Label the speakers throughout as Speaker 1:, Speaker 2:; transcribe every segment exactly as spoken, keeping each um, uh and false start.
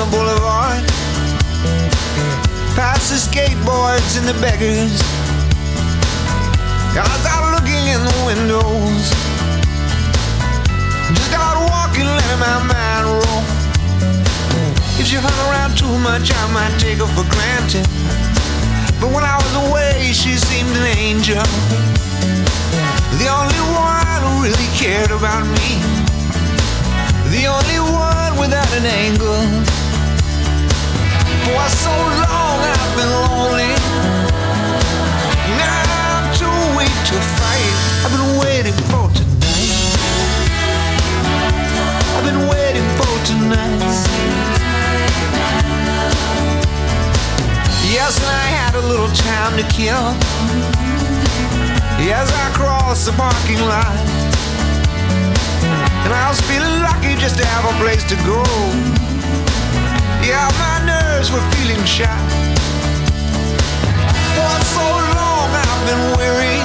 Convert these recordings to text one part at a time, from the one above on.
Speaker 1: the boulevard, past the skateboards and the beggars. I was out looking in the windows, just out walking, letting my mind roll. If she hung around too much, I might take her for granted, but when I was away, she seemed an angel, the only one who really cared about me, the only one without an angle. For so long I've been lonely, now I'm too weak to fight. I've been waiting for tonight, I've been waiting for tonight. Yes, and I had a little time to kill, as I crossed the parking lot, and I was feeling lucky just to have a place to go. Yeah, my nerves were feeling shot. For so long I've been weary,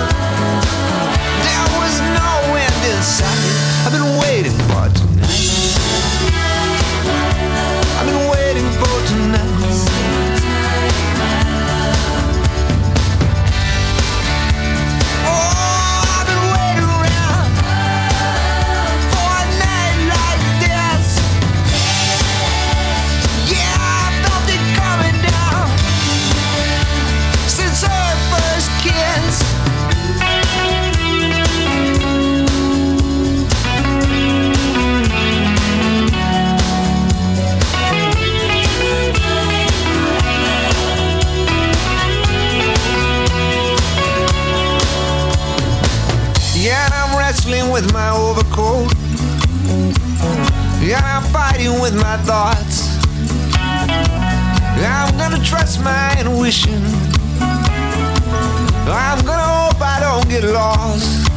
Speaker 1: there was no end in sight. I've been waiting for tonight, I've been waiting for tonight. Wrestling with my overcoat, yeah, I'm fighting with my thoughts. I'm gonna trust my intuition, I'm gonna hope I don't get lost.